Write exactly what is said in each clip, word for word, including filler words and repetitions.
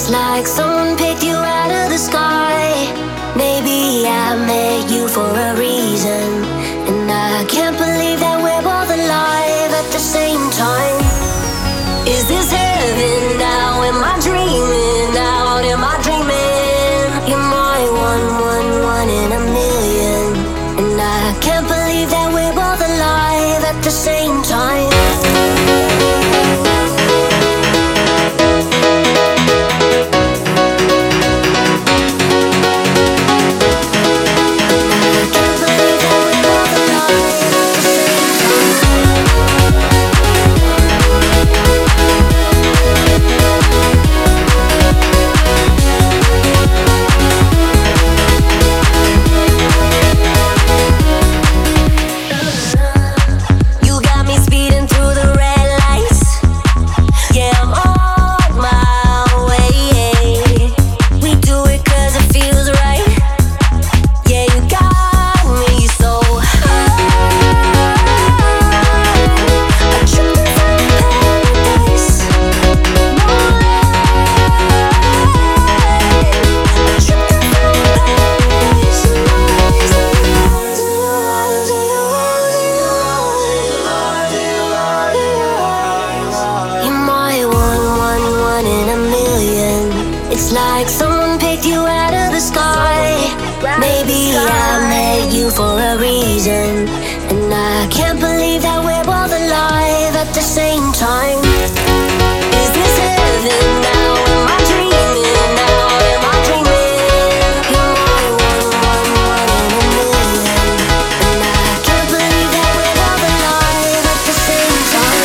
It's like someone picked you out of the sky. Maybe I met you for a reason, and I can't believe that we're both alive at the same time. Is this heaven now? Am I dreaming out? Am I dreaming? You're my one, one, one in a million, and I can't believe that we're both alive at the same time. It's like someone picked you out of the sky. Maybe I met you for a reason, and I can't believe that we're both alive at the same time. Is this heaven now? Am I dreaming now? Am I dreaming? You're my one, one, one in a million, and I can't believe that we're both alive at the same time.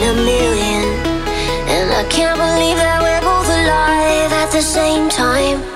I can't believe that we're both alive at the same time.